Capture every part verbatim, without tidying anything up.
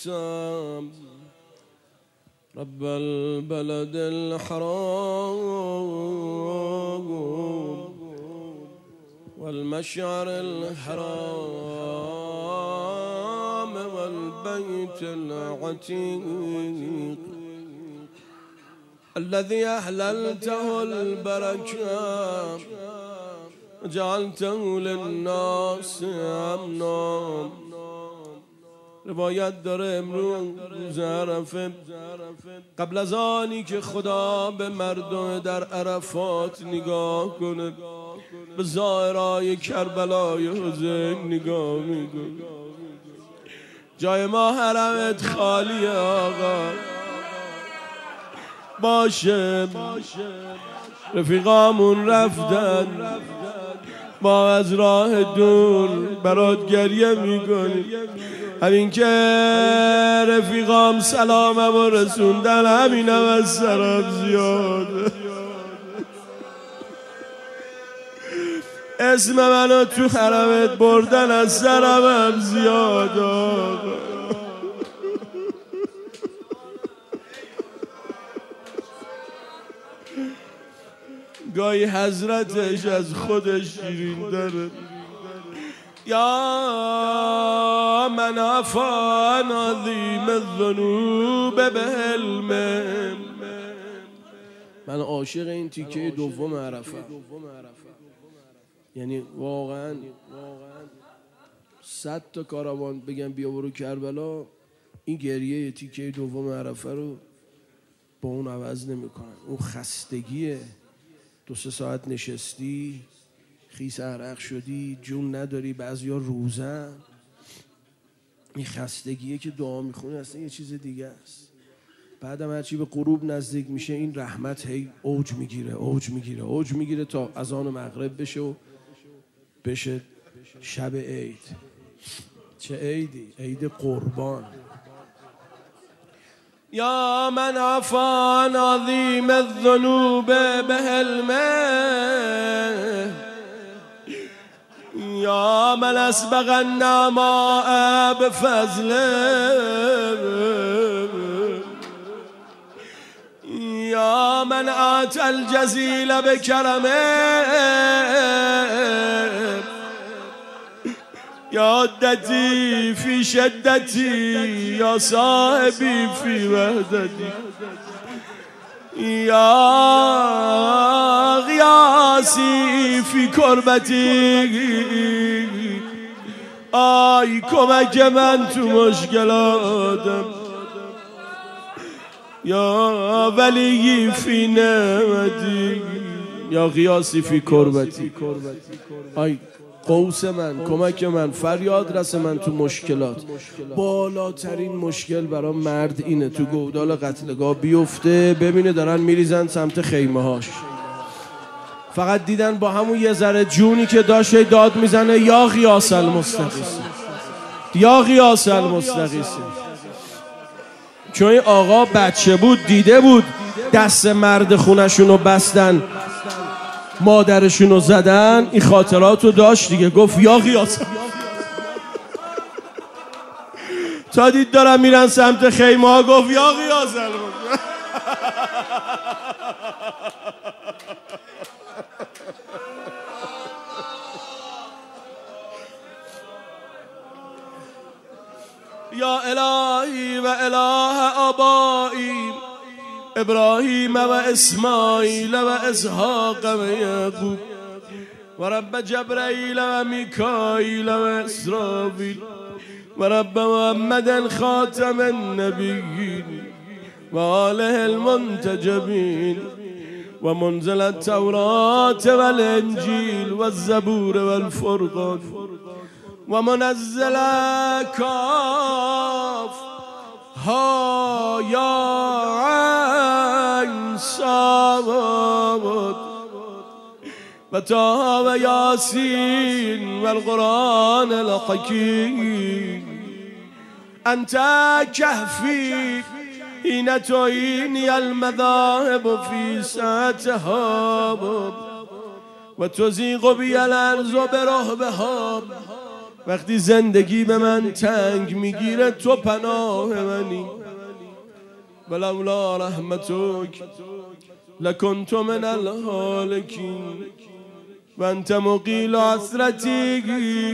أقسمتم رب البلد الحرام والمشعر الحرام والبيت العتيق الذي أحللته البركة جعلته للناس امنا. روایت داره امروز عرفه قبل از آنی که خدا به مردم در عرفات نگاه کنه به زائرای کربلای حسین نگاه میکنه. جای ما حرمت خالیه آقا باشه. رفیقامون رفتن ما از راه دور برات گریه میکنیم. همین که رفیقام سلامم و رسوندن همینم از سرم زیاده. اسم منو تو حرمت بردن از سرم هم زیاده. گاهی حضرتش از خودش شیرین داره. یا من عفا عن عظیم الذنوب بحلم. من عاشق این تیکه دوم عرفه. یعنی واقعا صد تا کاروان بگم بیا برو کربلا این گریه تیکه دوم عرفه رو با اون عوض نمیکنن. اون خستگیه، دو سه ساعت نشستی خیس عرق شدی جون نداری، بعضیا روزن، این خستگیه که دعا میخونه اصلا یه چیز دیگه است. بعدم هرچی به غروب نزدیک میشه این رحمت هی اوج میگیره اوج میگیره اوج میگیره تا اذان مغرب بشه و بشه شب عید. چه عیدی؟ عید قربان. یا من عفا عن عظیم الذنوب بحلمه. یا من اسبغ النعماء بفضله. یا من اعطى الجزیل بکرمه. یا عدتی فی شدتی یا صاحبی فی وحدتی. یا غیاسی فی کربتی. آی کمک من تو مشکلاتم. یا ولی فی نعمتی. یا غیاسی فی کربتی. آی قوس من، کمک من، فریاد رس من تو مشکلات. بالاترین مشکل برای مرد اینه تو گودال قتلگاه بیفته ببینه دارن میریزن سمت خیمه هاش، فقط دیدن با همون یه ذره جونی که داشته داد میزنه یا غیاس المستغیث یا غیاس المستغیث. چون این آقا بچه بود دیده بود دست مرد خونشونو بستن مادرشونو زدن، این خاطراتو داشت دیگه. گفت یا غیاس. تا دید دارن میرن سمت خیمه ها گفت یا غیاس. یا الهی و اله آبایی ابراهیم و اسماعیل و اسحاق و یعقوب و رب جبرائیل و میکائیل و اسرافیل و رب محمد خاتم النبیین و آله المنتجبین و منزل التورات و الانجیل و الزبور و الفرقان و منزل کاف ها یا عین صاد و طه و یاسین و القرآن الحکیم. انت کهفی حین تعینی المذاهب فی ساعتها و تزیغ بی الارض برهبها وقتی زندگی به من تنگ میگیره تو پناه منی. ولولا رحمتک لکنت من الهالکین و انت مقیل حسرتی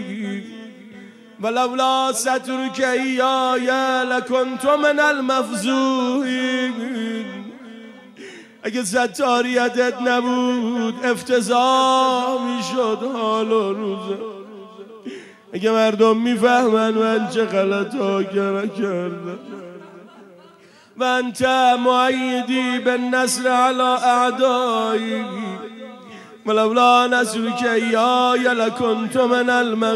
ولولا سترک ایای لکنت من المفضوحین. اگه ستاریتت نبود افتضاح میشد حال و روزه. اگه مردم میفهمن من چه غلطا کردم. و انت معیدی بالنصر علی اعدایی ولولا نصرک ایای لکنت من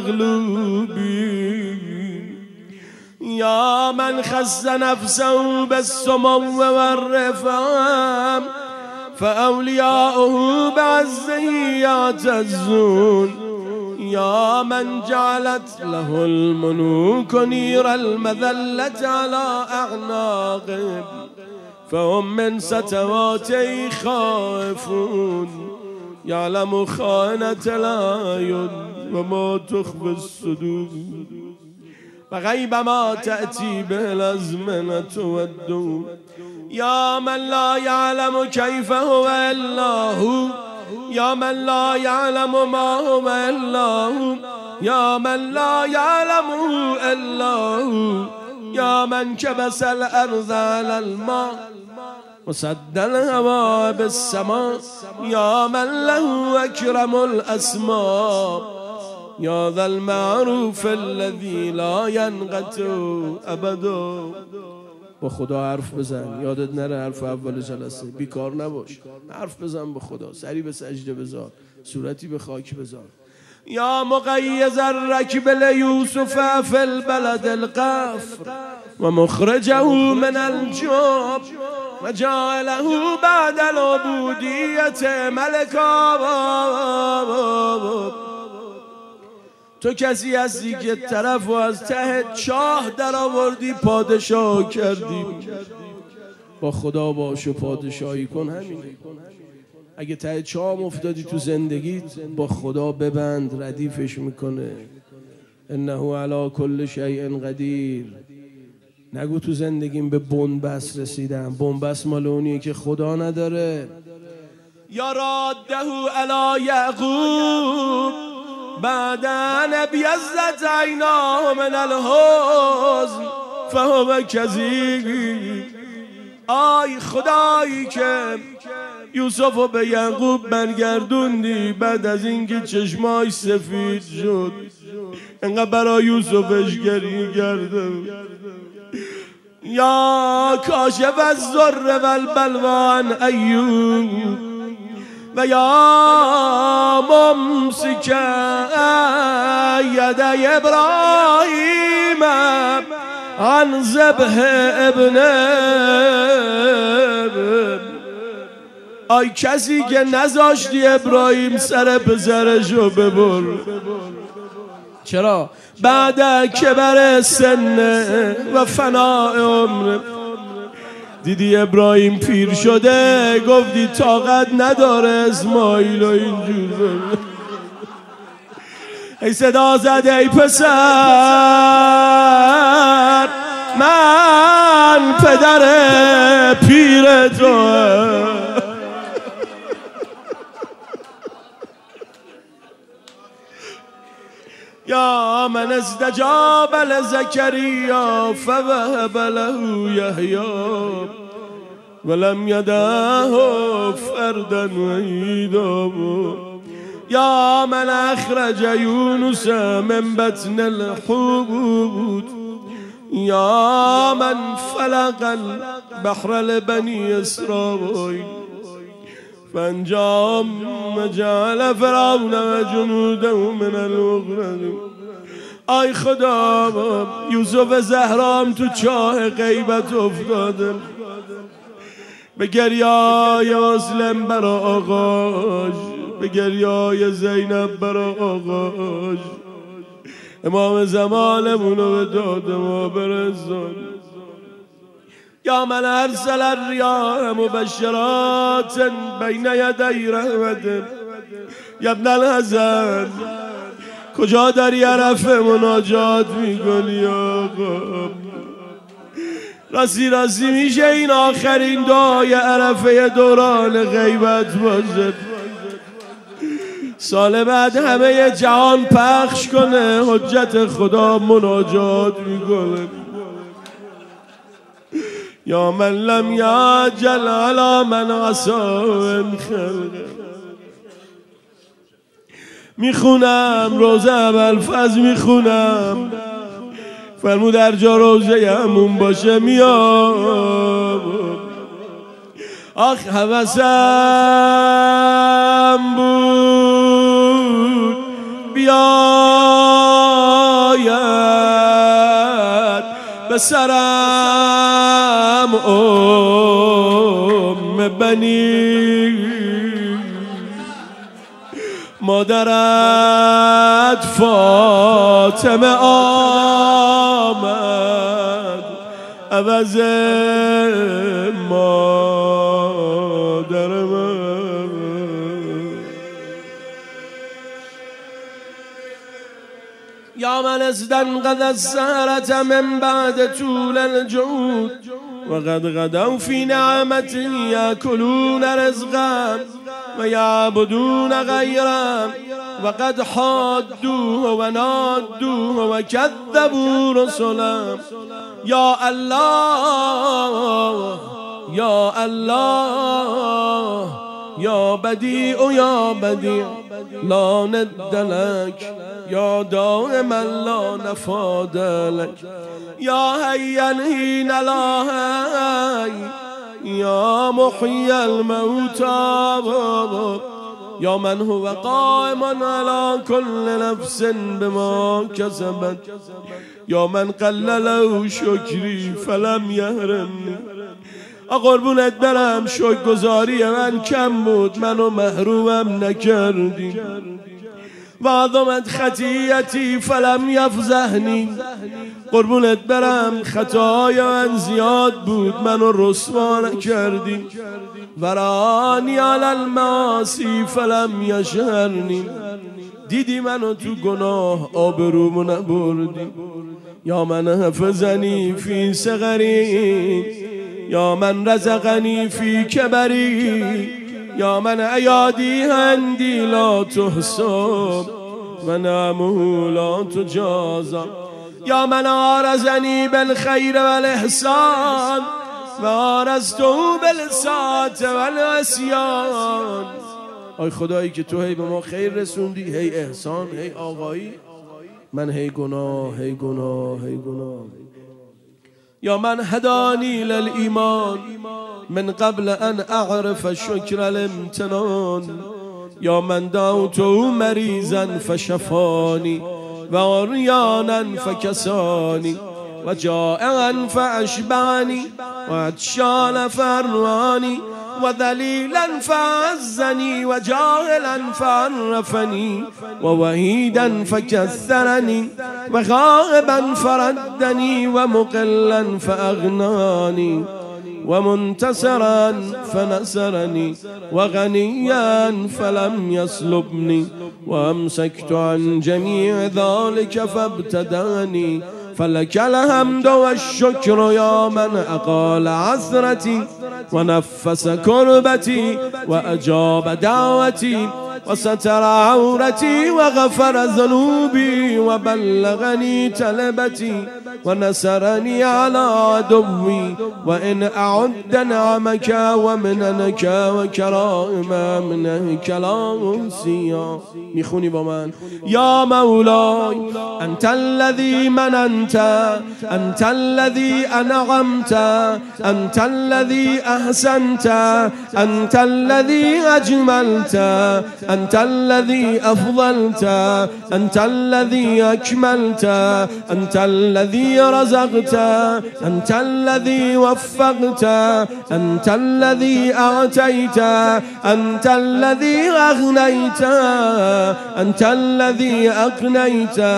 المغلوبین. یا من خص نفسه بالسمو والرفعه فاولیاؤه بعزه یعتزون. یا من جعلت له الملوک نیر المذلة على اعناقهم فهم من ستواتی خائفون. یعلم خائنة الأعین و ما تخفی الصدور و غیب ما تأتی به الازمنة والدور. یا من لا یعلم کیف هو الا هو یا من لا یعلم ما هو الا هو یا من لا یعلمه الا هو یا من کبس الارض علی الماء وسد الهواء بالسماء یا من له اکرم الاسماء یا ذا المعروف الذی لا ینقطع ابدا. با خدا حرف بزن، یادت نره حرف اول جلسه بیکار نباش، حرف بزن با خدا، سری به سجده بذار، صورتی به خاک بذار. یا مقیز الرکب لیوسف فی البلد القفر و مخرجه من الجب و جعله بعد العبودیت ملکا. تو کسی هستی که طرف و از ته چاه در آوردی پادشاه کردی. با خدا باش و پادشاهی کن. همینه. اگه ته چاه افتادی تو زندگیت با خدا ببند، ردیفش میکنه. انه علی کل شیء قدیر. نگو تو زندگیم به بنبست رسیدم. بنبست مال اونیه که خدا نداره. یا راده علی یعقوب بعد ان بیضت عیناه من الحزن فهو کظیم. آی خدایی که یوسفو به یعقوب برگردوندی بعد از اینکه چشماش سفید شد، انقدر برای یوسفش گریه کرده. یا کاشف الضر والبلوی عن ایوب و یا ممسک ید ابراهیم عن ذبح ابنه. آی کسی که نذاشتی ابراهیم سر پسرشو ببر. چرا؟ بعد کبر سن و فناء عمر. دیدی ابراهیم پیر شده گفتی طاقت نداره اسماعیل و اینجور. ای صدا زده ای پسر من پدر پیر تو. یا من استجاب لزکریا فوهب له یحیی ولم یدعه فردا وحیدا. یا من اخرج یونس من بطن الحوت یا من فلق البحر لبنی اسرائیل فانجام وجعل فرعون و جنوده من المغرقین. آی خدا یوسف زهرام تو چاه غیبت افتاده، به گریای اسلم برا آقاش، به گریای زینب برا آقاش. امام زمانمونو به داد ما برسون. یا من ارسل الریاح مبشرات بین یدی رحمته. یا ابن الحسن کجا داری عرفه مناجات میکنی آقا؟ راستی راستی میشه این آخرین دعای عرفه دوران غیبت باشه؟ سال بعد همه جهان پخش کنه حجت خدا مناجات میکنه. یا من لم یعجل علی من عصا من خلقه. میخونم روزه ابوالفضل میخونم، فرمود در جا روزه همون باشه میام. آخ حوثم بود بیاید به سرم ام بنی، مادرت فاطمه آمد عوض مادر من. یا من استنقذ السهرة من بعد طول الجود وقد غدوا في نعمتي يأكلون رزقا ويعبدون غيره وقد حادوه ونادوه وكذبوا رسله. یا الله یا الله یا بدیع یا بدیع لا ند لك یا دائما لا نفاد لك یا حیا حین لا حی یا محیی الموتى یا من هو قائم على كل نفس بما كسبت یا من قلل شکری فلم یحرمنی. قربونت برم شکرگزاری من کم بود منو محرومم نکردی. و عظمت خطیئتی فلم یفضحنی. قربونت برم خطاهای من زیاد بود منو رسوا نکردی. ورانی علی المعاصی فلم یشهرنی. دیدی منو تو گناه آبرومو نبردی. یا من حفظنی فی صغری یا من رزقنی فی کبری یا من عیادی هندی لا تحسب و نعمه لا تجازى یا من آرزنی بالخیر والاحسان و آرزته بالساعة والعصیان. آی خدایی که تو هی به ما خیر رسوندی، هی احسان، هی آقایی، من هی گناه هی گناه هی گناه. یا من هدانی للایمان من قبل ان اعرف شکر الامتنان یا من دعوته مریضا فشفانی و عریانا فکسانی و جائعا فاشبعني و عطشانا فاروانی و ذلیلا فعزنی و جاهلا فعرفنی و وحیدا فکثرنی و غائبا فردنی و مقلا فاغنانی و منتصرا فنصرنی و غنیا فلم يسلبنی و امسكت عن جمیع ذلك فابتدانی. فلك الحمد والشكر يا من أقال عثرتي ونفس كربتي وأجاب دعوتي وستر عورتي وغفر ذنوبي وبلغني تلبتي ونصرني على عدوي وإن أعد نعمك ومننك وكرائم منك لا أنسيا. میخونی با من؟ یا مولاي أنت الذي مننت أنت الذي أنعمت أنت الذي أحسنت أنت الذي أجملت أنت الذي أفضلت أنت الذي أكملت أنت الذي رزقت أنت الذي وفقت أنت الذي أعطيت أنت الذي أغنيت أنت الذي أقنيت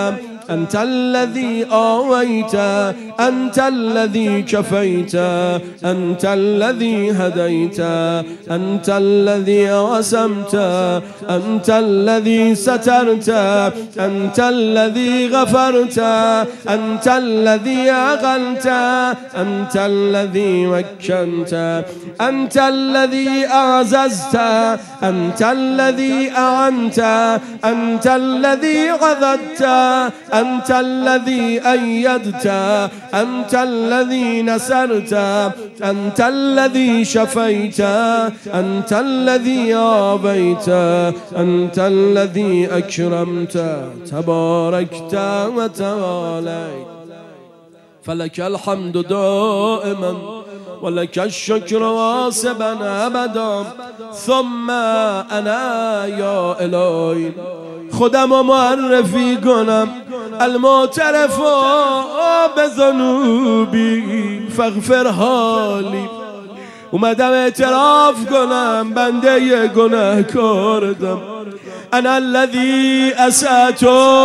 أنت الذي آويت أنت الذي كفيت أنت الذي هديت أنت الذي عصمت أنت الذي سترت أنت الذي غفرت أنت الذي أغلت أنت الذي مكنت أنت الذي أعززت أنت الذي أعنت أنت الذي عضدت أنت الذي أيدت أنت الذي نصرت أنت الذي شفيت أنت الذي آويت أنت الذي أكرمت تباركت وتعاليت فلك الحمد دائما ولك الشكر واسبا أبدا ثم أنا يا إلهي خودم و معرفی کنم المعترف بذنوبی فاغفر حالی اومدم اعتراف کنم بنده گناهکارم انا الذی اسأت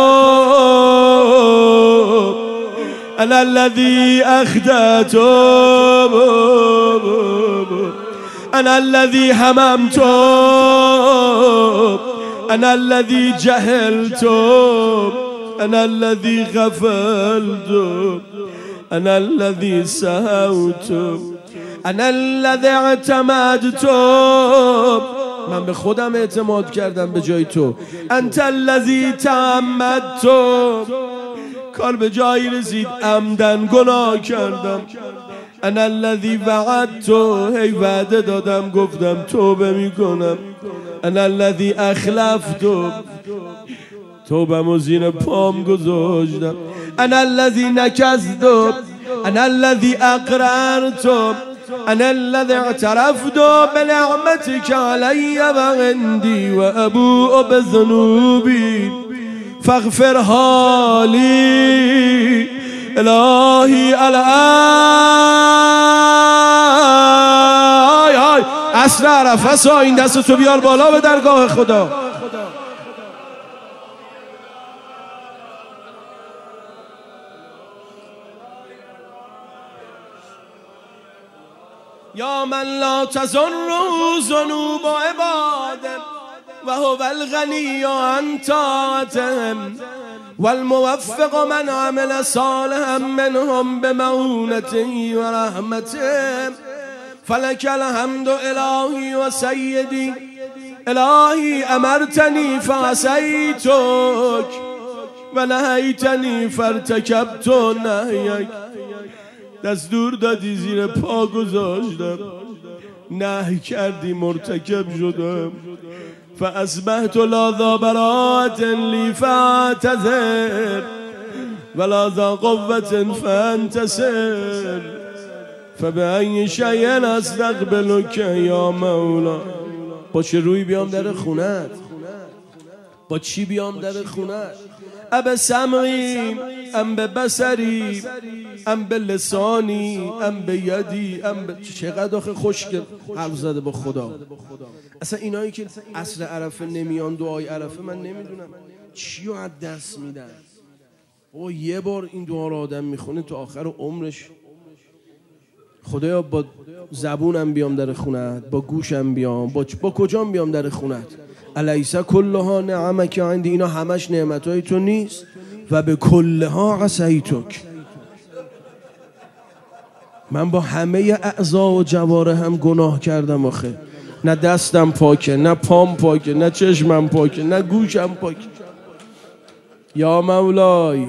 انا الذي اخطأت انا الذي هممت أنا الذي جهلت أنا الذي غفلت أنا الذي سهوت أنا الذي اعتمدت من به خودم اعتماد کردم به جای تو أنت الذي تعمدت کار به جایی رسید عمدن گناه کردم انا الذی وعدت هی وعده دادم گفتم توبه میکنم انا الذی اخلفت توبه‌مو زیر پام گذاشتم انا الذی نکثت انا الذی اقررت انا الذی اعترفت بنعمتك علی و عندی و ابوء بذنوبی فاغفر حالی الهی الای های عصر عرفه سا این دست تو بیار بالا به درگاه خدا یا من لا تظن ذنوب عباده و هو الغنی عن طاعتهم والموفق من عمل صالحا منهم بمعونته ورحمته فلك الحمد الهی و سیدی الهی امرتنی فعصیتک و نهیتنی فارتکبت نهیک دستور دادی زیر پا گذاشتم نهی کردی مرتکب شدم فاصبحت لا ذا براءة لی فاعتذر ولا ذا قوة فانتصر فبأی شیء استقبلک یا مولا با چه روی بیام در خونت با چی بیام در خونت اب سمعی ام به بصری ام به لسانی ام به یدی ام به چقدر آخه خوشگل حرف زده با خدا اصلا اینایی که عصر عرفه نمیان دعای عرفه من نمیدونم چی رو از دست میدن او یه بار این دعا رو آدم میخونه تو آخر عمرش خدایا با زبونم بیام در خونت با گوشم بیام با, با کجام بیام در خونت الیس کلها نعمک عندی اینا همش نعمتهای تو نیست و به کلها عصیتک من با همه اعضا و جوارحم گناه کردم آخه نه دستم پاکه نه پام پاکه نه چشمم پاکه نه گوشم پاکه یا مولای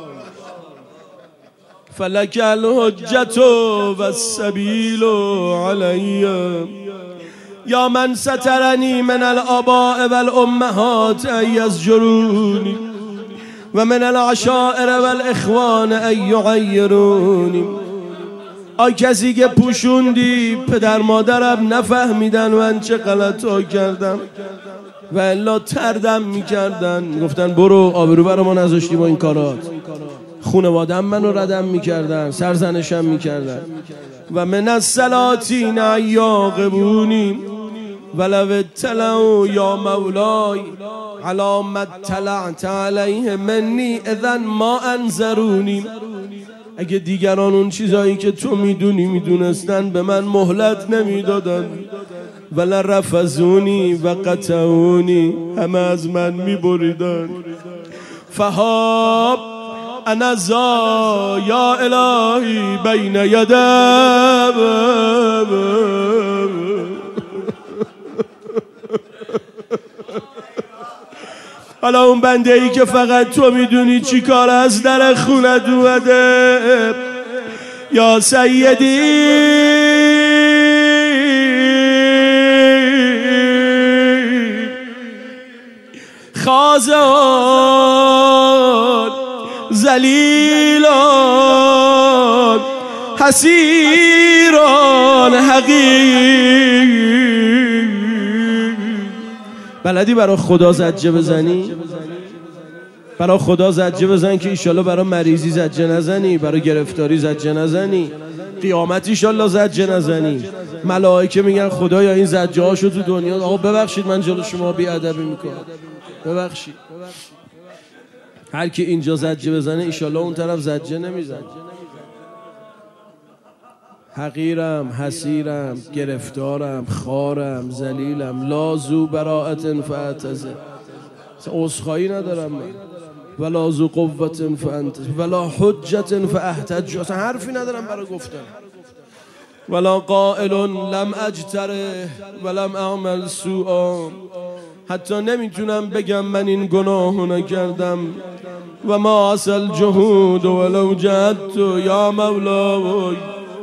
فلک الحجت و السبیل علی یا من سترنی من الآباء والامهات ای یزجرونی و من العشائر والاخوان ای یعیرونی آی کسی که پوشوندی پدر مادرم نفهمیدن من چه غلط ها کردم و الا تردم میکردن گفتن برو آبرو برا ما نذاشتی با این کارات خونوادم منو ردم میکردن سرزنشم میکردن و من السلاطین ایاقبونی ولو اطلعوا یا مولای علی ما اطلعت علیه منی اذن ما انذرونی. اگه دیگران اون چیزایی که تو میدونی میدونستن به من مهلت نمیدادن، ولا رفضونی و قطعونی، همه از من میبریدن. فهاب انا زا یا الهی بین یدم. حالا اون بنده ای که فقط تو میدونی چی کار از در خونه اومده، یا سیدی خازان زلیلان حسیران حقیر. بلدی برای خدا زجه بزنی؟ برای خدا زجه بزن که ایشالله برای مریضی زجه نزنی، برای گرفتاری زجه نزنی، قیامت ایشالله زجه نزنی. ملائکه میگن خدایا این زجه هاشو تو دنیا، آقا ببخشید من جلو شما بی‌ادبی میکنم، ببخشید. هر کی اینجا زجه بزنه ایشالله اون طرف زجه نمیزنه. حقیرم، حسیرم، گرفتارم، خارم، ذلیلم، لازو براءت فاعتذر. عذرخواهی ندارم من، ولا ذو قوت فانت ولا حجت فاحتج، اصلا حرفی ندارم برای گفتن. ولا قائل لم اجتره ولم اعمل سوءا، حتی نمیتونم بگم من این گناهو نکردم. و ما اصل جهود ولو جهدت یا مولای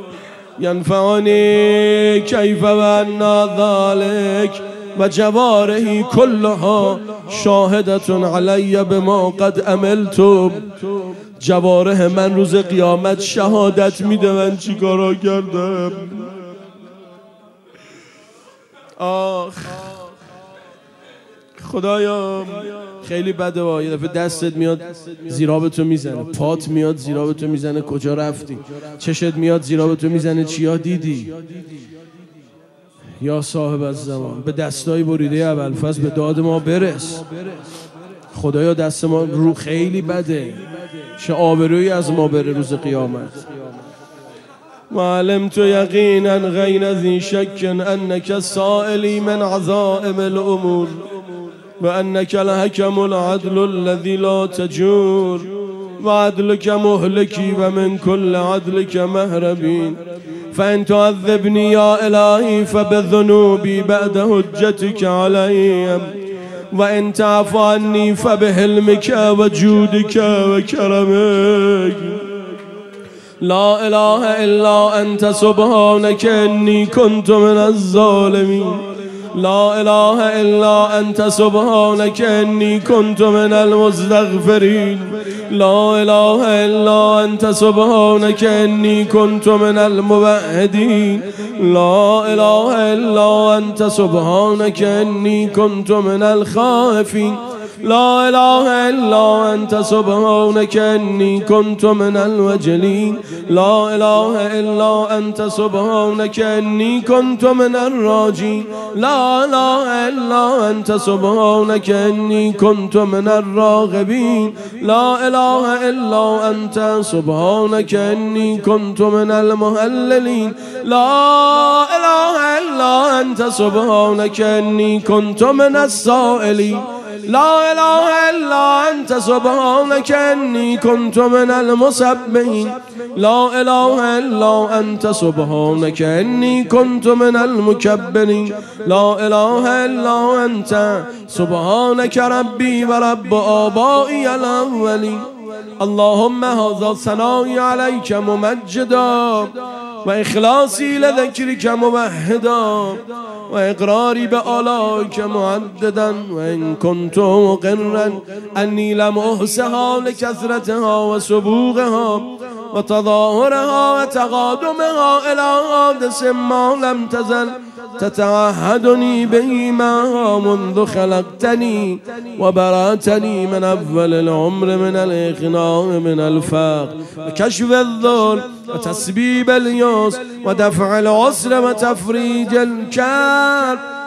ینفعنی کیف و انا ذالک و جوارحی کلها شاهدت علی بما قد عملتم. جوارح من روز قیامت شهادت میده من چی کارا کردم. آخ خدایا خیلی بده وا. یه دفعه دستت میاد زیرابتو میزنه، پات میاد زیرابتو میزنه کجا رفتی، چشت میاد زیرابتو میزنه چیا دیدی. یا صاحب الزمان به دستای بریده ابوالفضل به داد ما برس. خدایا دست ما رو خیلی بده، چه آبرویی از ما بره روز قیامت. و علمت یقینا غیر ذی شک انک سائلی من عظائم الامور و انک الحکم العدل الذی لا تجور و عدلک مهلکی و من کل عدلک مهربین. فان تعذبنی یا الهی فبذنوبی بعد حجتک علیم و ان تعف عنی فبحلمک و جودک و کرمک. لا اله الا انت سبحانک انی کنت من الظالمین. لا اله الا انت سبحانك انی کنت من المستغفرین. لا اله الا انت سبحانك انی کنت من الموحدین. لا اله الا انت سبحانك انی کنت من الخائفین. لا اله الا انت سبحانك انی کنت من الوجلین. لا اله الا انت سبحانك انی کنت من الراجین. لا اله الا انت سبحانك انی کنت من الراغبین. لا اله الا انت سبحانك انی کنت من المهللین. لا اله الا انت سبحانك انی کنت من السائلین. لا اله الا انت سبحانك انی کنت من المسبحین. لا اله الا انت سبحانك انی کنت من المکبرین. لا اله الا انت سبحانك ربی و رب آبائی الاولین. اللهم هذا ثنائی علیک ممجدا و اخلاصی لذکرک موحدا و اقراری به آلائک معددا و ان کنت مقرا انی لم احصها لکثرتها و سبوغها و تظاهرها و تقادمها الی حادث ما لم تزل تتعهدني بهما منذ خلقتني وبرأتني من أول العمر من الإغناء من الفقر وكشف الذل وتسبيب اليأس ودفع العسر وتفريج الكرب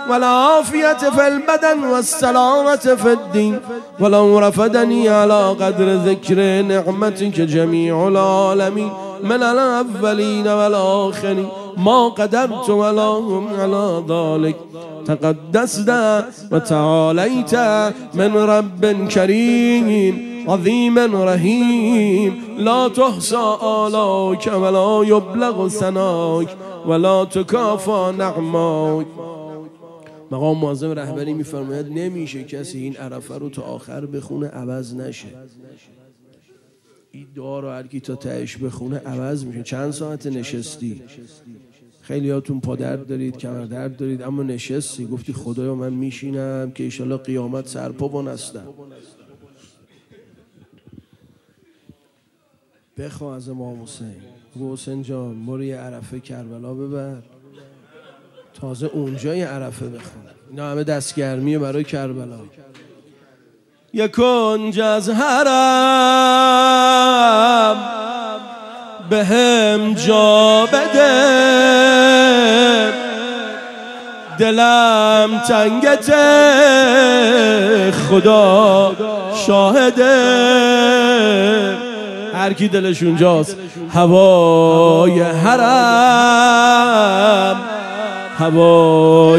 والعافية في البدن والسلامة في الدين ولو رفدني على قدر ذكر نعمتك جميع العالمين من الأولين والآخرين ما قدرت ولا هم على ذلك تقدست وتعاليت من رب كريم عظيم رحيم لا تحصى آلاك ولا يبلغ ثناك ولا تکافا نعماک. مقام معظم رهبری میفرماید نمیشه کسی این عرفه رو تا آخر بخونه عوض نشه. این دعا رو هر کی تا تهش بخونه عوض میشه. چند ساعت نشستی؟ خیلی هاتون پا درد دارید، کمر درد دارید، اما نشستی گفتی خدایا من میشینم که انشالله قیامت سرپا بنستم. بخواه از امام حسین، بگو حسین جان برو یه عرفه کربلا ببر، تازه اونجا یه عرفه بخونه. اینا همه دستگرمیه برای کربلا. یک کنج از حرم به هم جا بده، دلم تنگت خدا شاهده. هر کی دلش اونجاست هوای حرم هوای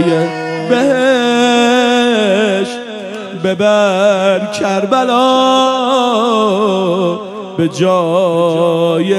بهش ببر کربلا به جای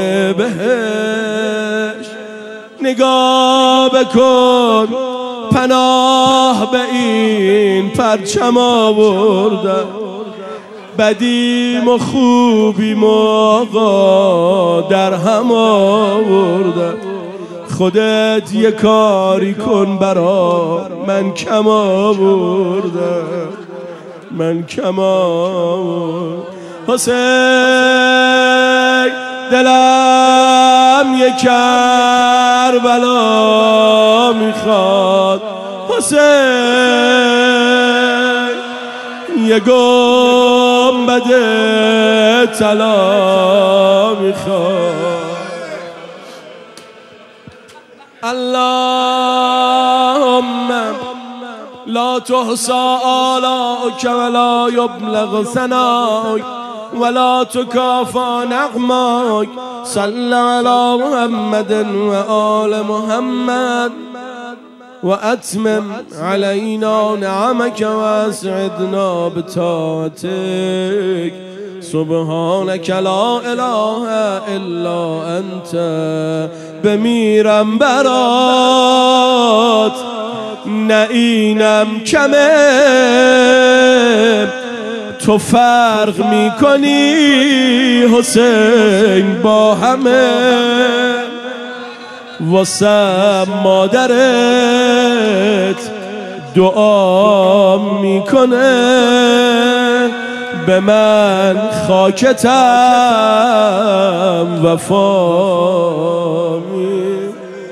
بهش. نگاه بکن پناه به این پرچم آوردن، بدیم و خوبیم و آقا در هم آوردن. خودت یه کاری کن برا من کم آوردم، من کم آوردم. حسین دلم یه کربلا میخواد، حسین یه گنبد طلا میخواد. اللهم لا تحصى آلاؤك ولا يبلغ ثناؤك ولا تكافى نعماك. صل على محمد وآل محمد وأتمم علينا نعمك واسعدنا بطاعتك. سبحانك لا اله الا انت. بمیرم برات نه اینم کمه، تو فرق میکنی حسین با همه. واسه مادرت دعا میکنه، به من خاکتم وفا می.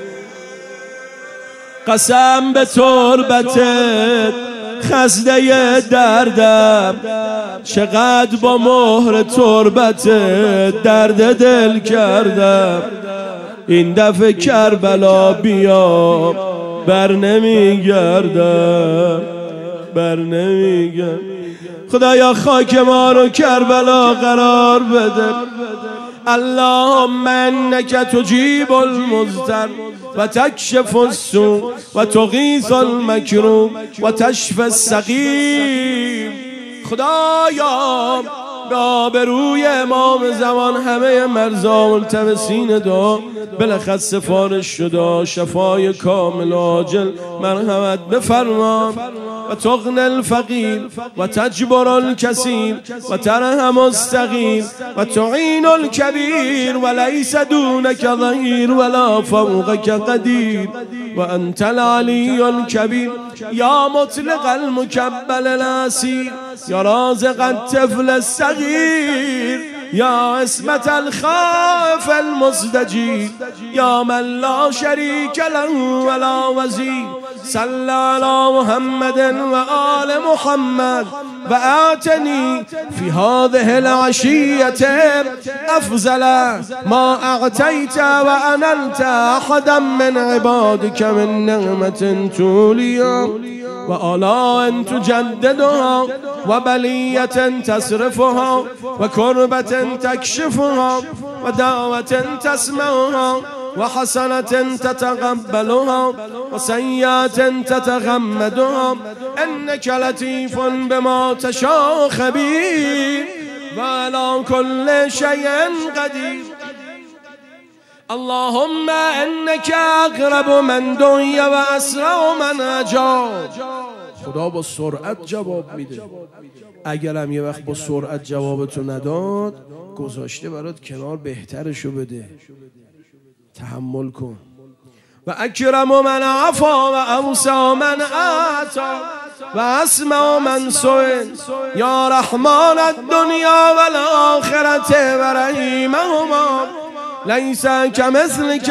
قسم به تربتت خزده دردم، چقدر با مهر تربتت درد دل کردم. این دفعه کربلا بیا بر نمیگردم، بر نمیگردم. خدایا خاک ما رو کربلا قرار بده. اللهم انک تجیب المضطر و تکشف السوء و تغیث المکروب و تشفی السقیم. خدایا به آبروی امام زمان همه مرضا ملتمسین دعا بالاخص سفارش شده شفای کامل عاجل مرحمت بفرما و تغنی الفقیر و تجبر الکثیر و ترحم الصغیر و تعین الکبیر و لیس دونک ظهیر ولا فوقک قدیر و انت العلی الکبیر. یا مطلق المکبل الاسیر یا رازق الطفل الصغیر یا عصمت الخائف المزدجیر یا من لا شریک له ولا وزیر. صل علی محمد و آل محمد و اعطنی فی هذه العشیة افضل ما اعطیت و انلت احدا من عبادك من نعمة تولیا وآلاء تجددها وبلية تصرفها وكربة تكشفها ودعوة تسمعها وحسنة تتقبلها وسيئات تتغمدها إنك لطيف بما تشاء خبير وعلى كل شيء قدير. اللهم انك اقرب من دعی و اسرع من اجاب. خدا با سرعت جواب میده. اگرم یه وقت با سرعت جوابتو نداد، گذاشته برات کنار بهترشو بده. تحمل کن. و اکرم من عفا و اوسع من اعطا و اسمع من سئل یا رحمان الدنیا و الاخرة و رحیمهما لیس کمثلک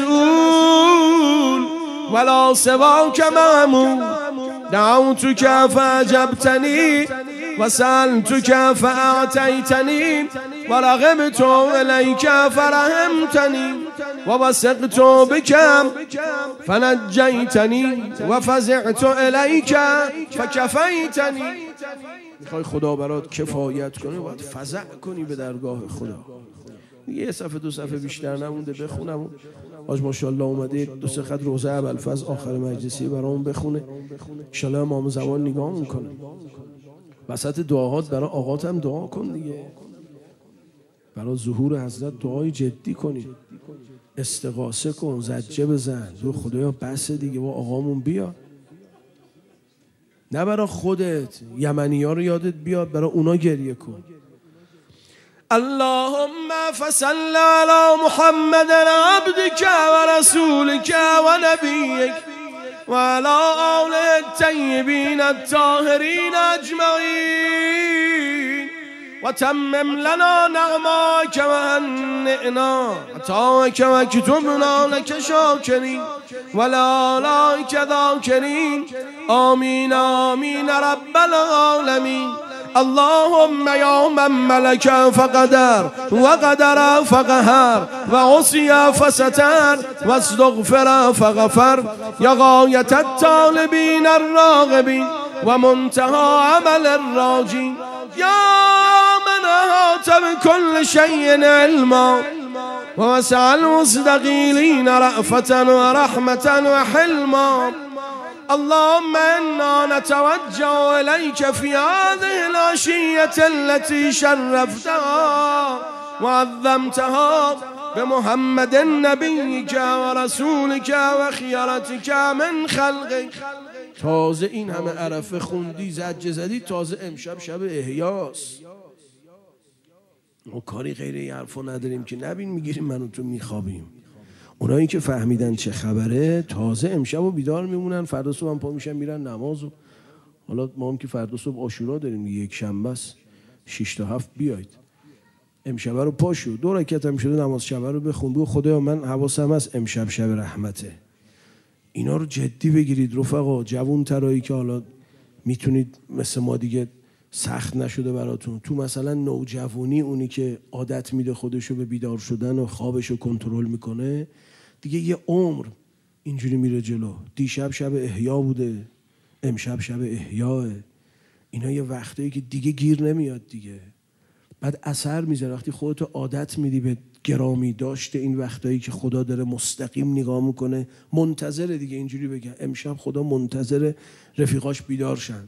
مسئول ولا سواک معمول دعوتک فاجبتنی و سألتک فاعطیتنی و رغبت الیک فرحمتنی و وثقت بک فنجیتنی و فزعت الیک فکفیتنی. میخوای خدا برات کفایت کنه، باید فزع کنی به درگاه خدا. یه صفحه دو صفحه بیشتر نمونده بخونم. آج ماشاءالله اومده دو سه خط روزه ابوالفضل آخر مجلسی برامون بخونه. ان شاءالله امام زمان نگاه میکنه. وسط دعاهات برای آقات هم دعا کن دیگه. برای ظهور حضرت دعای جدی کنی. استغاثه کن، زجه بزن. دو خدایا بس دیگه با آقامون بیا. نه برای خودت، یمنی ها رو یادت بیاد، برای اونا گریه کن. اللهم فصل على محمد عبدك ورسولك ونبيك وعلى آله الطيبين الطاهرين أجمعين وتمم لنا نعماك وهنئنا عطاك واكتبنا لك شاكرين ولا لاك ذاكرين آمين آمين رب العالمين. اللهم يا من ملك فقدر وقدر فقهر وعصي فستر واستغفر فغفر يا غاية الطالبين الراغبين ومنتهى عمل الراجين يا من أحاط بكل شيء علما ووسع المستقيلين رأفة ورحمة وحلما. اللهم إنا نتوجه إليك في هذه العشية التي شرفتها وعظمتها بمحمد نبيك ورسولك وخيرتك من خلقك. تازه این همه عرفه خوندی زجه زدی، تازه امشب شب احیاست. ما کاری غیر این حرفا نداریم که نبین میگیریم من و تو میخوابیم. اونایی که فهمیدن چه خبره تازه امشب و بیدار میمونن، فردا صبح هم پا میشن میرن نماز. و حالا ما هم که فردا صبح عاشورا داریم، یک شنبه است، شش تا هفت بیاید امشب رو پاشو دو رکعت هم شده نماز شب رو بخون. بگو خدایا من حواسم هست امشب شب رحمته. اینا رو جدی بگیرید رفقا. جوون ترایی که حالا میتونید مثل ما دیگه سخت نشده براتون، تو مثلا نوجوانی اونی که عادت میده خودشو به بیدار شدن و خوابشو کنترل میکنه، دیگه یه عمر اینجوری میره جلو. دیشب شب احیا بوده، امشب شب احیاه. اینا یه وقتایی که دیگه گیر نمیاد دیگه، بعد اثر میذاره. وقتی خودتو عادت میدی به گرامی داشته این وقتایی که خدا داره مستقیم نگاه میکنه، منتظره دیگه. اینجوری بگم امشب خدا منتظر رفیقاش بیدار شن.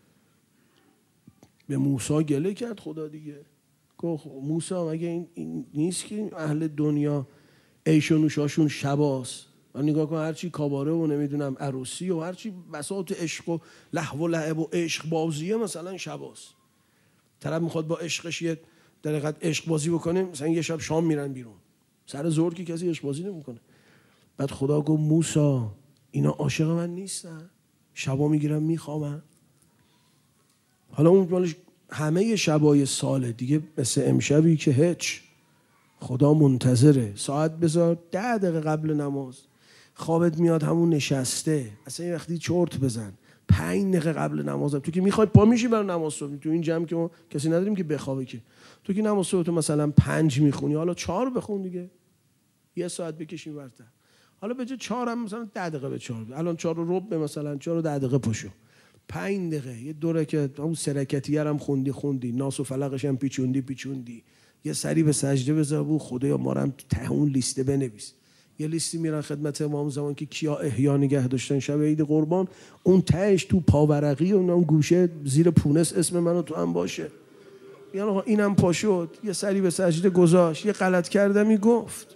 به موسی گله کرد خدا دیگه. گفت موسی مگه این, این نیست که اهل دنیا عیش و نوشاشون شباست؟ من نگاه کن هرچی کاباره و نمیدونم عروسی و هرچی بساط عشق و لهو و لعب و عشق بازیه مثلا شباست. طرف میخواد با عشقش یه دقیقت عشق بازی بکنه، مثلا یه شب شام میرن بیرون، سر ظهر که کسی عشق بازی نمیکنه. بعد خدا گفت موسی اینا عاشق من نیستن، شبا میگیرن میخوابن. حالا اون مالش همه شبای ساله دیگه، مثل امشبی که هیچ. خدا منتظره. ساعت بذار ده دقیقه قبل نماز. خوابت میاد همون نشسته، اصلا یه وقتی چرت بزن پنج دقیقه قبل نماز. تو که میخوای پا میشی برای نماز صبح، تو این جمع که ما کسی نداریم که بخوابه، که تو که نماز صبح تو مثلا پنج میخونی، حالا چهار بخون دیگه، یه ساعت بکشیم ورتر. حالا به جای چهار هم مثلا ده دقیقه به چهار، الان چهار و ربع مثلا چهار و ده دقیقه پاشو. پنج دقیقه یه دوره که اون سرکتیه هم خوندی خوندی ناس و فلقش هم پیچوندی پیچوندی یه سری به سجده بذار بود خدایا ما رو هم ته اون لیسته بنویس. یه لیستی میرن خدمت امام زمان که کیا احیا نگه داشتن شب عید قربان، اون تهش تو پاورقی و اون گوشه زیر پونس اسم منو تو هم باشه. یعنی آقا اینم پا شد یه سری به سجده گذاشت یه غلط کردمی گفت.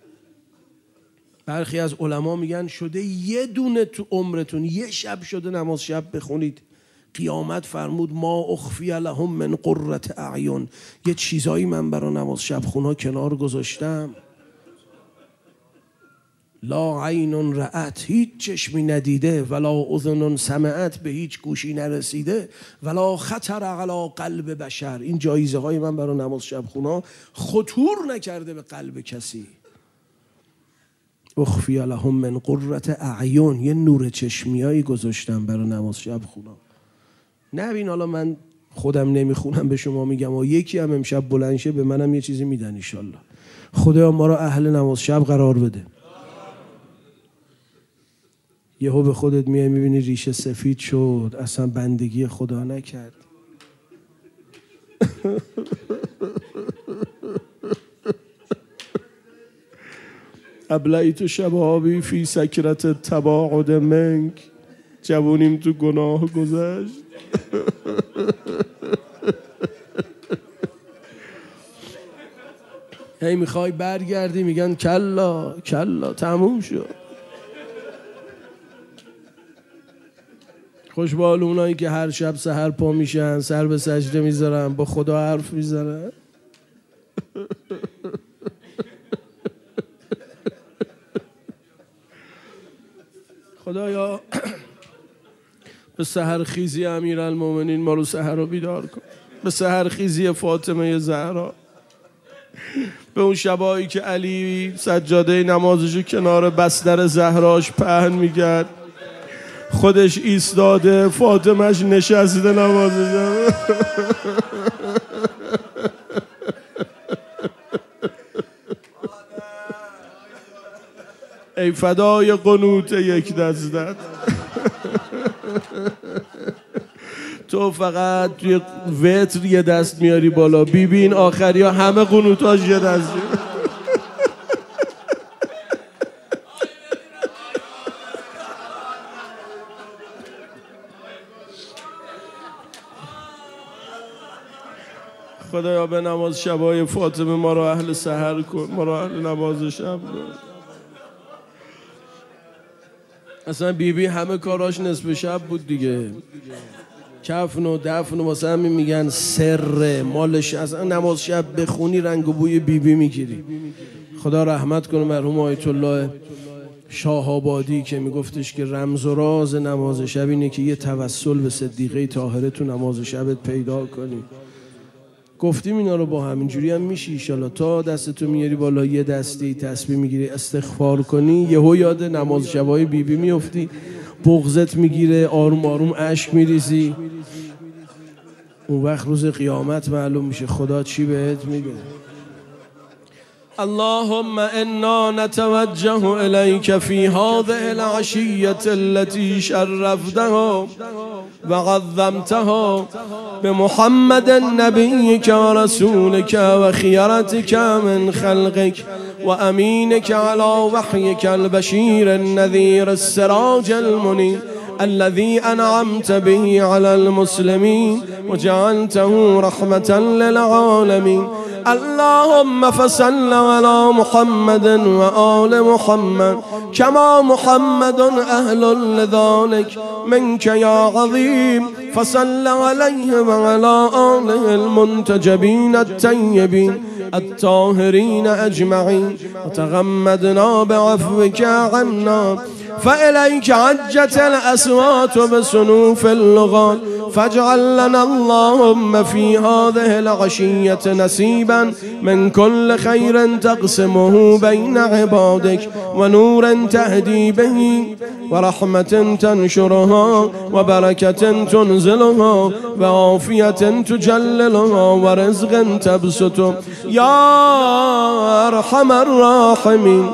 برخی از علما میگن شده یه دونه تو عمرتون یه شب شده نماز شب بخونید قیامت فرمود ما اخفی لهم من قرة اعین، یه چیزایی من برای نماز شب خونا کنار گذاشتم. لا عین رأت، هیچ چشمی ندیده، ولا اذن سمعت، به هیچ گوشی نرسیده، ولا خطر علی قلب بشر، این جایزه های من برای نماز شب خونا خطور نکرده به قلب کسی. اخفی لهم من قرة اعین، یه نور چشمیایی گذاشتم برای نماز شب خونا. نبین حالا من خودم نمیخونم به شما میگم و یکی هم امشب بلند شه به منم یه چیزی میدن ان شاء الله. خدا ما را اهل نماز شب قرار بده. یهو به خودت میای میبینی ریشه سفید شد، اصلا بندگی خدا نکرد. ابلیت شبابی فی سکرت تباعد منک، جوونیم تو گناه گذشت. هی میخوای برگردی میگن کلا کلا تموم شد. خوشبال اونایی که هر شب سحر پا میشن سر به سجده میذارن با خدا حرف میزنن. خدایا به سحر خیزی امیرالمومنین ما رو سحر رو بیدار کن، به سحر خیزی فاطمه زهرا، به اون شبایی که علی سجاده نمازشو کنار بستر زهراش پهن میگرد، خودش ایستاده فاطمهش نشسته نمازش. ای فدای قنوت یک دستت، تو فقط توی وتر یه دست میاری بالا، بیبین آخری ها همه قنوتاش یه دست. خدایا به نماز شبای فاطمه ما رو اهل سحر کن، ما رو اهل نماز شب کن. اصلا بیبی بی همه کاراش نصف شب بود دیگه، کفن و دفن و واسه همین میگن سر مالش. اصلا نماز شب بخونی رنگ و بوی بیبی بی میگیری. خدا رحمت کنه مرحوم آیت الله شاه آبادی که میگفتش که رمز و راز نماز شب اینه که یه توسل به صدیقه طاهره تو نماز شبت پیدا کنی. گفتیم اینا رو با همینجوری هم میشه ایشالا، تا دستتو میاری بالا یه دستی تسبیح میگیری استغفار کنی، یهو یاد نماز شبای بیبی میفتی، بغضت میگیره، آروم آروم اشک میریزی. اون وقت روز قیامت معلوم میشه خدا چی بهت میگه. اللهم انا نتوجه الیک فی هذه العشیة التي شرفتها وعظمتها بمحمد نبیک و رسولک و خیرتک من خلقک و امینک علی وحیک البشیر النذیر السراج المنیر الذي أنعمت به على المسلمين وجعلته رحمة للعالمين. اللهم فصل على محمد وآل محمد كما محمد أهل لذلك منك يا عظيم. فصل عليه وعلى آله المنتجبين الطيبين الطاهرين أجمعين وتغمدنا بعفوك عنا. فإليك عجت الأصوات بصنوف اللغات فاجعل لنا اللهم في هذه العشية نصيبا من كل خير تقسمه بين عبادك ونور تهدي به ورحمة تنشرها وبركة تنزلها وعافية تجللها ورزق تبسطه يا أرحم الراحمين.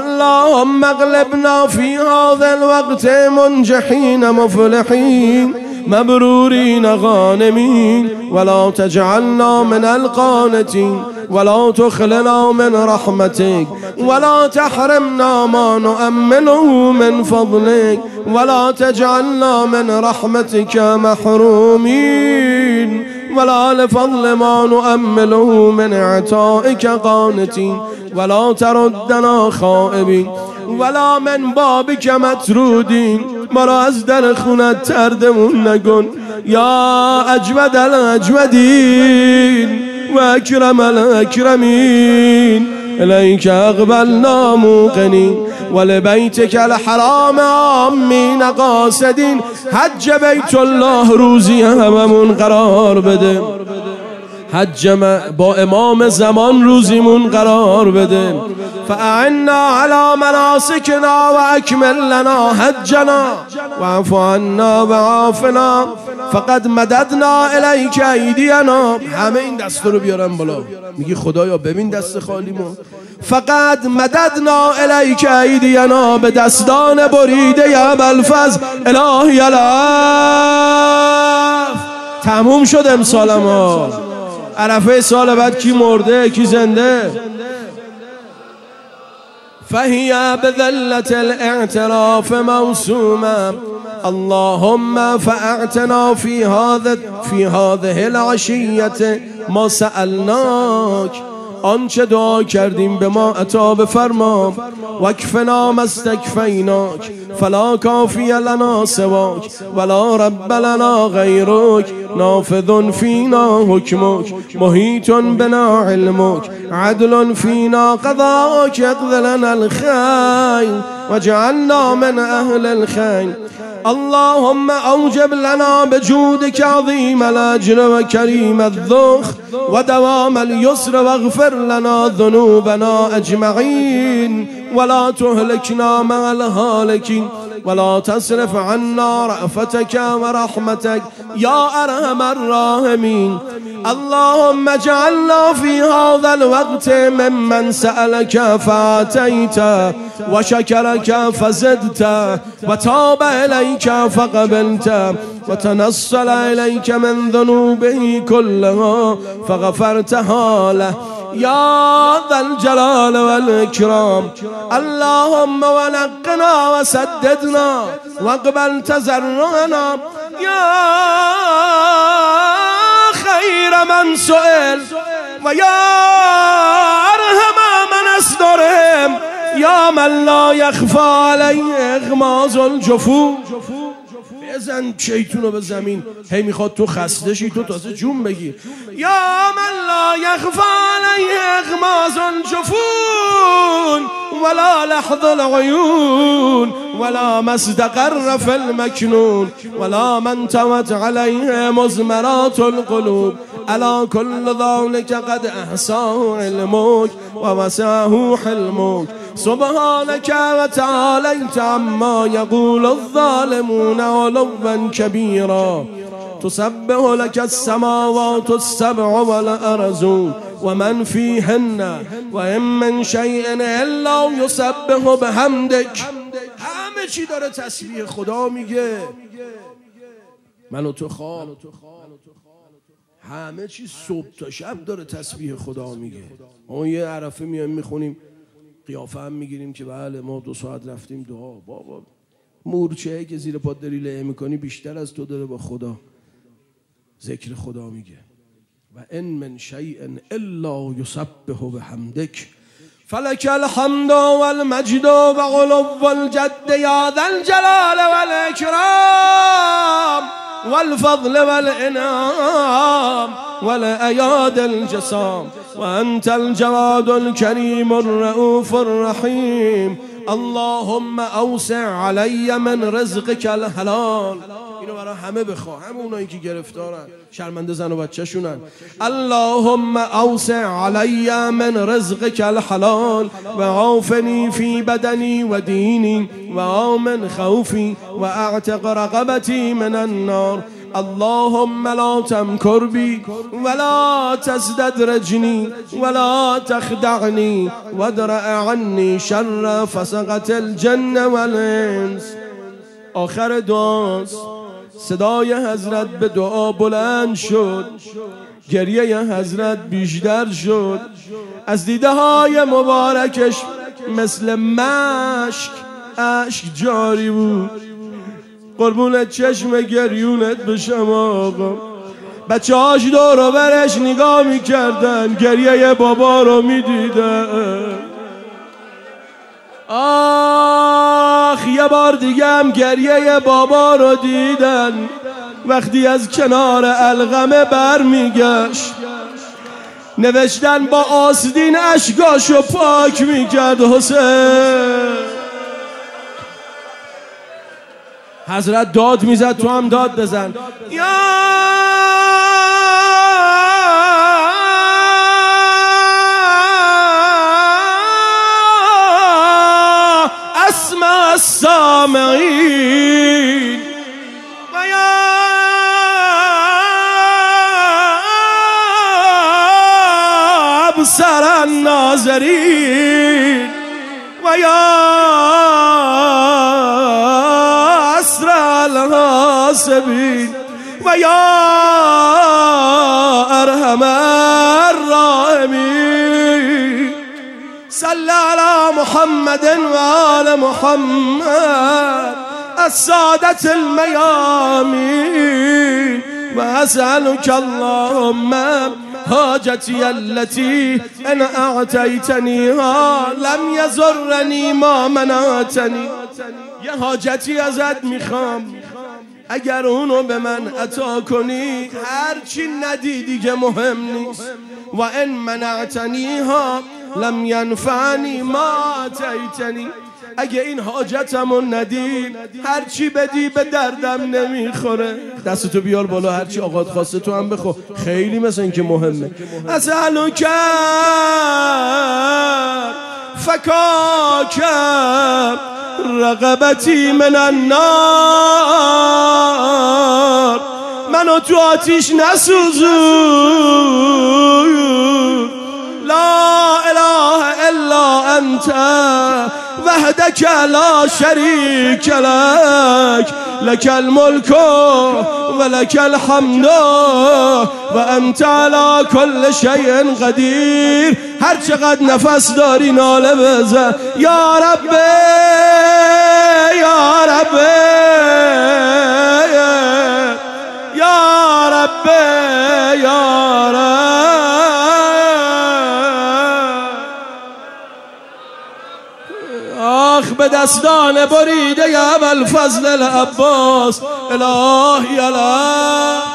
اللهم اغلبنا في هذا الوقت منجحين مفلحين مبرورين غانمين ولا تجعلنا من القانتين ولا تخلنا من رحمتك ولا تحرمنا ما نؤمله من فضلك ولا تجعلنا من رحمتك محرومين ولا لفضل ما نؤمله من عطائك قانتين ولا تردنا خائبين ولا من بابك مطرودين مرا از در خونت تردمون نکن یا اجود الاجودین و اکرم الاکرمین الیک اقبلنا موقنین ولبیتک الحرام آمین قاصدین حج بیت الله روزی هممون قرار بده حج با امام زمان روزیمون قرار بده فاعنا على مناسکنا و اکمل لنا حجنا واعف عنا و عافنا فقد مددنا الیک ایدینا. همه این دست رو بیارم بالا، میگی خدایا ببین دست خالیمو. فقد مددنا الیک ایدینا، به دستان بریده یا ابوالفضل الهی العفو. تموم شد امسال ما. عرفه سال بعد کی مرده کی زنده؟ فهي بذلة الاعتراف موسومة. اللهم فاعتنا في هذا في هذه العشية ما سألناك، آنچه دعا کردیم به ما عطا بفرما. وکفنا ما استکفیناک فلا کافی لنا سواک ولا رب لنا غیرک. نافذ فینا حکمک محیط بنا علمک عدل فینا قضاک. اقض لنا الخیر وجعلنا من اهل الخیر. اللهم اوجب لنا بجودك عظيم الاجر وكريم الذخر ودوام اليسر واغفر لنا ذنوبنا اجمعين ولا تهلكنا مع الهالكين ولا تصرف عنا رأفتك ورحمتك يا أرحم الراحمين. اللهم اجعلنا في هذا الوقت ممن سألك فأعطيت وشكرك فزدت وتاب إليك فقبلت وتنصل إليك من ذنوبه كلها فغفرتها له يا ذا الجلال والإكرام. اللهم ونقنا وسددنا واقبل تزرعنا يا خير من سئل ويا أرحم من أصدرهم يا من لا يخفى عليه إغماز الجفو. بزن شیطونو به زمین، هی میخواد تو خسته شی تو تازه جون بگیر. یا من لا یخفى علیه اغماز الجفون ولا لحظ العیون ولا مستقر فی المکنون ولا من توت علیه مزمرات القلوب. الا كل ذلك قد احصاه علمك ووسعه حلمك. سبحانك وتعاليت عما يقول الظالمون علوا كبيرا. تسبح لك السماوات السبع والأرض ومن فيهن وإن من شيء إلا يسبح بحمدك. همه چی داره تسبیح خدا میگه. من و تو خواب همه چی صبح تا شب داره تسبیح خدا میگه. ما یه عرفه میایم میخونیم قیافه هم میگیریم که بله ما دو ساعت رفتیم دعا. بابا مورچه‌ای که زیر پات داری له میکنی بیشتر از تو داره با خدا ذکر خدا میگه. و ان من شیء الا یسبح بحمدک فلک الحمد والمجد وعلو الجد یا ذا الجلال والاکرام والفضل والانعام والأياد الجسام وأنت الجواد الكريم الرؤوف الرحيم. اللهم اوسع علي من رزقك الحلال. اینو برای همه بخوا، همه اونایی که گرفتارن شرمنده زن و بچه شونن. اللهم اوسع علي من رزقك الحلال و عافني في بدني و ديني و آمن خوفي و اعتق رقبتي من النار. اللهم لا تمكر بي ولا تستدرجني ولا تخدعني وادرأ عني شر فسقة الجن والإنس. آخر دعاست صدای حضرت به دعا بلند شد، گریه حضرت بیشتر شد، از دیده های مبارکش مثل مشک اشک جاری بود. قربون چشم گریونت بشم آقا. بچه هاش دور و برش نگاه میکردن، گریه بابا رو میدیدن. آخ یه بار دیگه هم گریه بابا رو دیدن وقتی از کنار علقمه بر میگشت. نوشتن با آستین اشکاشو پاک میکرد حسین. حضرت داد میزد، تو هم داد بزن. یا اسمع السامعین و یا ابصر الناظرین و یا الحاسبین و یا ارحم الراحمین. صل علی محمد و آل محمد السادة المیامین و اسألک اللهم حاجتی التي ان اعطیتنیها لم یضرنی ما منعتنی. یه حاجتی ازت میخوام، اگر اونو به من عطا کنی هرچی ندیدی که مهم نیست. و ان منعتنیها لم ینفعنی ما آتیتنی. اگه این حاجتمو ندی هرچی بدی به دردم نمیخوره. دستتو بیار بالا، هرچی آقات خواسته تو هم بخو، خیلی مثل این که مهمه. اسألک فکاک رقبتی من النار. منو تو آتیش نسوزون. لا اله الا انت وحدك لا شريك لك لك الملك ولك الحمد وانت على كل شيء قدير. هر چقدر نفس داری ناله بزن. یا رب یا رب یا رب یا رب. آخ به دستان بریده ابوالفضل العباس الهی الله.